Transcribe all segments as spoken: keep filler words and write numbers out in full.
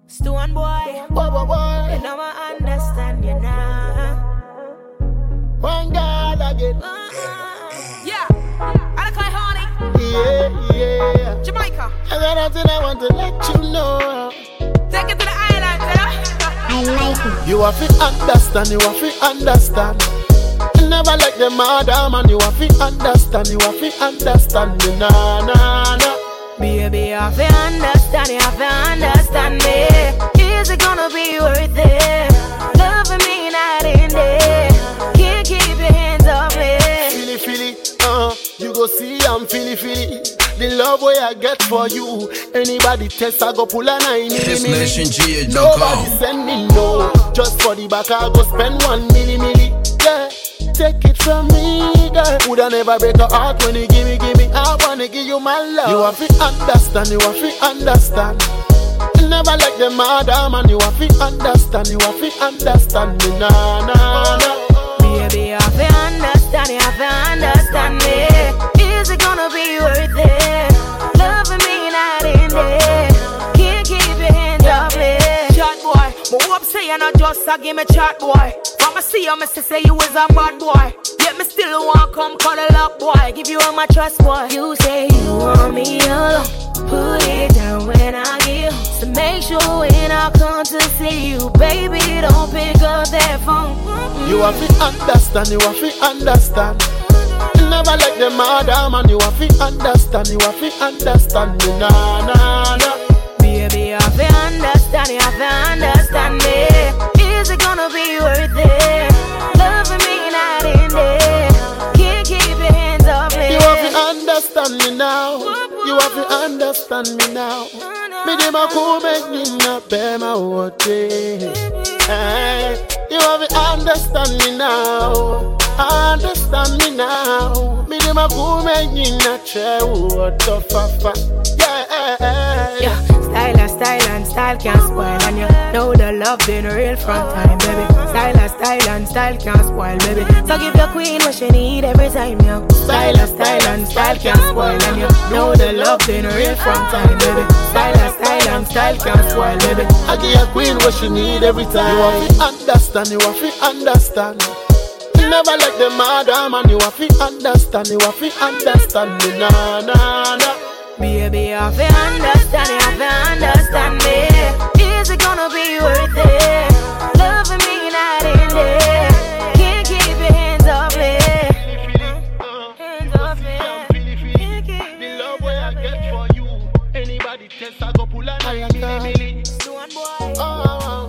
Stone boy, boy, boy, boy. You know I understand you now. One God again. Uh-huh. Yeah, I call honey. Yeah, yeah. Jamaica. I got nothing I want to let you know. Take it to the island, you I like it. You have to understand, you have to understand. You never like the mother man, you have to understand, you have to understand me, nah, nah, nah. Baby, you have to understand, you have to understand me. Is it gonna be worth it? Loving me night and day. Can't keep your hands off me. Feely, feely, uh, you go see I'm feely, feely. The love way I get for you. Anybody test, I go pull a nine His milli Nation G A milli. dot com. Nobody send me no. Just for the back, I go spend one milli milli. Yeah, take it from me, girl. Woulda never break a heart when you give me, give me. I wanna give you my love. You have to understand, you have to understand. You never like the mother man, you have to understand, you have to understand me, nah, nah, nah. Baby, you have to understand, you have to understand me. Is it gonna be worth it? Loving me night and day. Can't keep your hands off me. Chat boy, but hope say you're not just a give me chat boy. I'ma see you, Mister say you is a bad boy. Yet me still want come cuddle up boy. Give you all my trust boy. You say you want me alone. Put it down when I give. So make sure when I come to see you, baby, don't pick up that phone. You have to understand, you have to understand. You never like the mother man, you have to understand, you have to understand me, nah, nah, nah. Baby, you have to understand, you have to understand me. Is it gonna be worth it? Loving me night and day. Can't keep your hands off me. You have to understand me now. You have to understand me now. Me dem a cool make me not bear my water. Hey, you have to understand me now. Understand me now. Me dem a cool make me not share water, fa yeah. Yeah, style and style and style can't spoil. And you know the love been real from time, baby. Style and style and style can't spoil, baby. So give your queen what she need every time, yo. Style and style and style can't spoil. And you know the love been real from time, baby. Style and style and style can't spoil, baby. I give your queen what she need every time. You have to understand, you have to understand. You never like the mother man, you have to understand, you have to understand me, nah, nah, nah. Baby, you have to understand, you have to understand me. Is it gonna be worth it? Loving me night and day. Can't keep your hands off me. Hands off me. Can't keep the love way I get for you. Anybody test, I go pull a nine milli. Stone boy. Oh,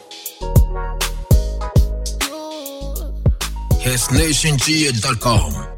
oh, oh. His Nation G A dot com.